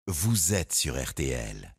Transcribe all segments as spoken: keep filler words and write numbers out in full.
vous êtes sur R T L.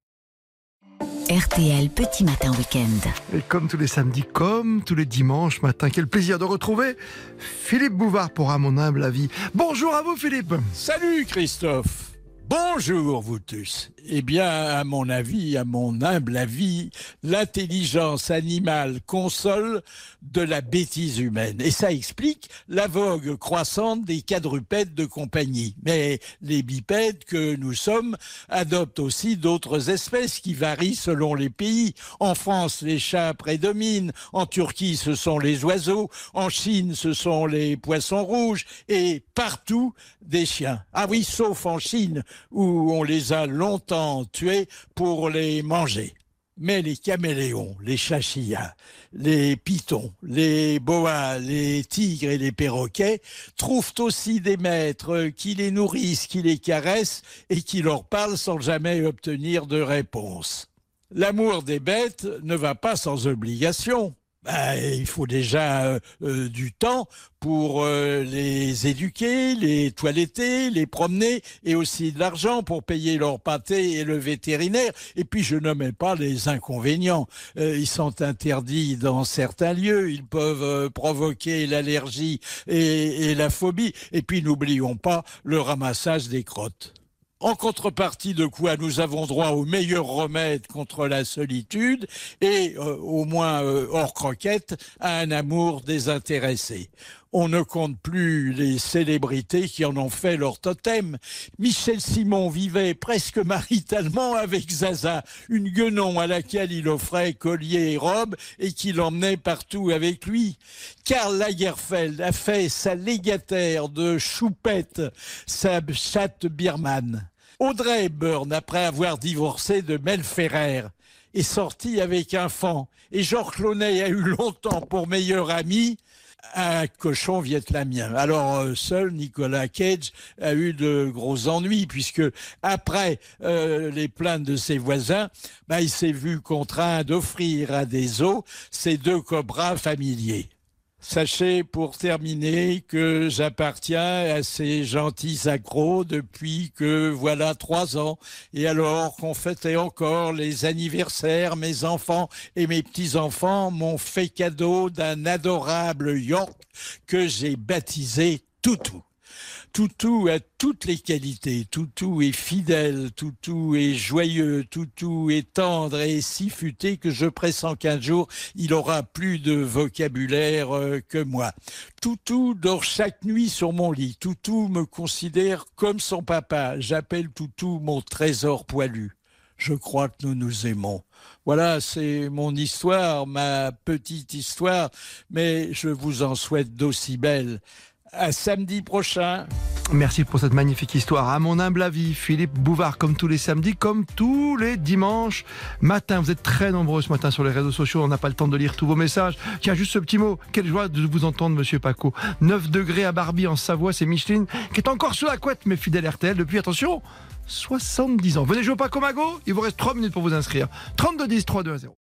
R T L Petit Matin Week-end. Et comme tous les samedis, comme tous les dimanches matin, quel plaisir de retrouver Philippe Bouvard pour À mon humble avis. Bonjour à vous Philippe. Salut Christophe. Bonjour vous tous. Eh bien, à mon avis, à mon humble avis, l'intelligence animale console de la bêtise humaine. Et ça explique la vogue croissante des quadrupèdes de compagnie. Mais les bipèdes que nous sommes adoptent aussi d'autres espèces qui varient selon les pays. En France, les chats prédominent. En Turquie, ce sont les oiseaux. En Chine, ce sont les poissons rouges. Et partout, des chiens. Ah oui, sauf en Chine, où on les a longtemps tués pour les manger. Mais les caméléons, les chachillas, les pitons, les boas, les tigres et les perroquets trouvent aussi des maîtres qui les nourrissent, qui les caressent et qui leur parlent sans jamais obtenir de réponse. L'amour des bêtes ne va pas sans obligation. Ben, il faut déjà euh, euh, du temps pour euh, les éduquer, les toiletter, les promener et aussi de l'argent pour payer leur pâté et le vétérinaire. Et puis je ne mets pas les inconvénients. Euh, ils sont interdits dans certains lieux, ils peuvent euh, provoquer l'allergie et, et la phobie. Et puis n'oublions pas le ramassage des crottes. En contrepartie de quoi nous avons droit au meilleur remède contre la solitude et, euh, au moins euh, hors croquette, à un amour désintéressé. On ne compte plus les célébrités qui en ont fait leur totem. Michel Simon vivait presque maritalement avec Zaza, une guenon à laquelle il offrait collier et robe et qui l'emmenait partout avec lui. Karl Lagerfeld a fait sa légataire de choupette, sa chatte birmane. Audrey Hepburn, après avoir divorcé de Mel Ferrer, est sortie avec un fan. Et Georges Clooney a eu longtemps pour meilleur ami un cochon vietnamien. Alors euh, seul Nicolas Cage a eu de gros ennuis puisque après euh, les plaintes de ses voisins, bah, il s'est vu contraint d'offrir à des os ses deux cobras familiers. Sachez pour terminer que j'appartiens à ces gentils accros depuis que voilà trois ans. Et alors qu'on fêtait encore les anniversaires, mes enfants et mes petits-enfants m'ont fait cadeau d'un adorable York que j'ai baptisé Toutou. Toutou a toutes les qualités, Toutou est fidèle, Toutou est joyeux, Toutou est tendre et si futé que je pressens qu'un jour il aura plus de vocabulaire euh, que moi. Toutou dort chaque nuit sur mon lit, Toutou me considère comme son papa, j'appelle Toutou mon trésor poilu. Je crois que nous nous aimons. Voilà, c'est mon histoire, ma petite histoire, mais je vous en souhaite d'aussi belles. À samedi prochain. Merci pour cette magnifique histoire. À mon humble avis, Philippe Bouvard, comme tous les samedis, comme tous les dimanches matin. Vous êtes très nombreux ce matin sur les réseaux sociaux. On n'a pas le temps de lire tous vos messages. Tiens, juste ce petit mot. Quelle joie de vous entendre, monsieur Paco. neuf degrés à Barbie, en Savoie. C'est Micheline qui est encore sous la couette, mais fidèle R T L depuis, attention, soixante-dix ans. Venez jouer au Paco Mago. Il vous reste trois minutes pour vous inscrire. trente-deux dix, trois deux un zéro.